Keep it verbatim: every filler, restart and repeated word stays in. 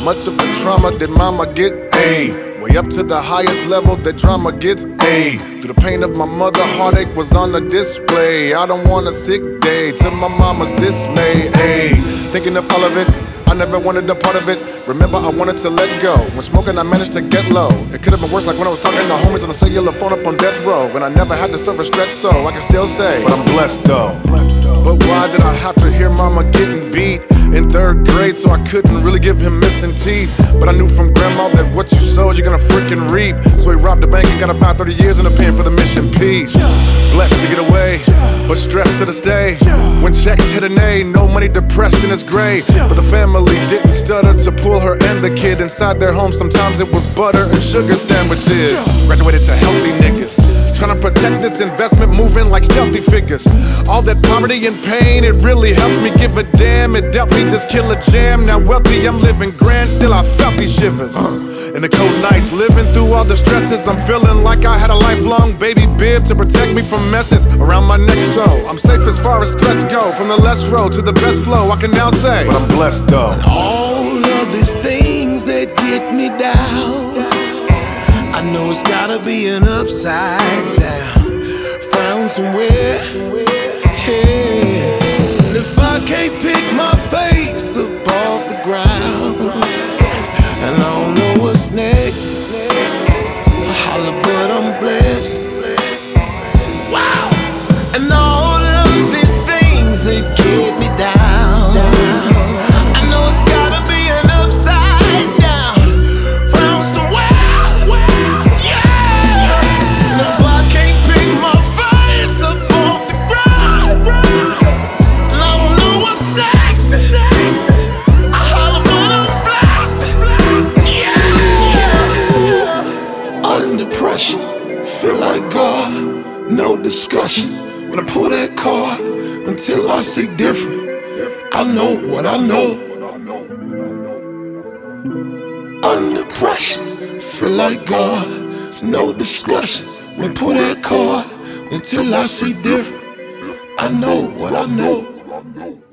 much of the trauma did mama get? Ayy, way up to the highest level that drama gets. Ayy, through the pain of my mother, heartache was on the display. I don't want a sick day to my mama's dismay. Ayy, thinking of all of it, I never wanted a part of it. Remember, I wanted to let go. When smoking, I managed to get low. It could have been worse, like when I was talking to homies on the cellular phone up on death row. And I never had to serve a stretch, so I can still say, but I'm blessed though. But why did I have to hear mama getting beat in third grade? So I couldn't really give him missing teeth. But I knew from grandma that what you sowed, you're gonna freaking reap. So he robbed the bank and got about thirty years in the pen for the mission piece. Blessed to get away, but stressed to this day. When checks hit an A, no money, depressed in his grave. But the family didn't stutter to pull her and the kid inside their home. Sometimes it was butter and sugar sandwiches. Graduated to healthy niggas, trying to protect this investment, moving like stealthy figures. All that poverty and pain, it really helped me give a damn. It dealt me this killer jam. Now wealthy, I'm living grand, still I felt these shivers. In the cold nights, living through all the stresses, I'm feeling like I had a lifelong baby bib to protect me from messes around my neck. So I'm safe as far as threats go. From the less road to the best flow, I can now say, but I'm blessed though. And all of these things that get me down, I know it's gotta be an upside down, found somewhere. Yeah. And if I can't pick my face up off the ground, and I don't know what's next, I holla, but I'm blessed. Wow! And all of these things that get me down, I know it's gotta be an upside down, found somewhere. Yeah! And if I can't pick my face up off the ground, and I don't know what's next, I holla, but I'm blessed. Yeah! Under pressure, feel like God, no discussion. When I pull that card, until I see different, I know what I know. Under pressure, feel like God, no discussion. When I pull that card, until I see different, I know what I know.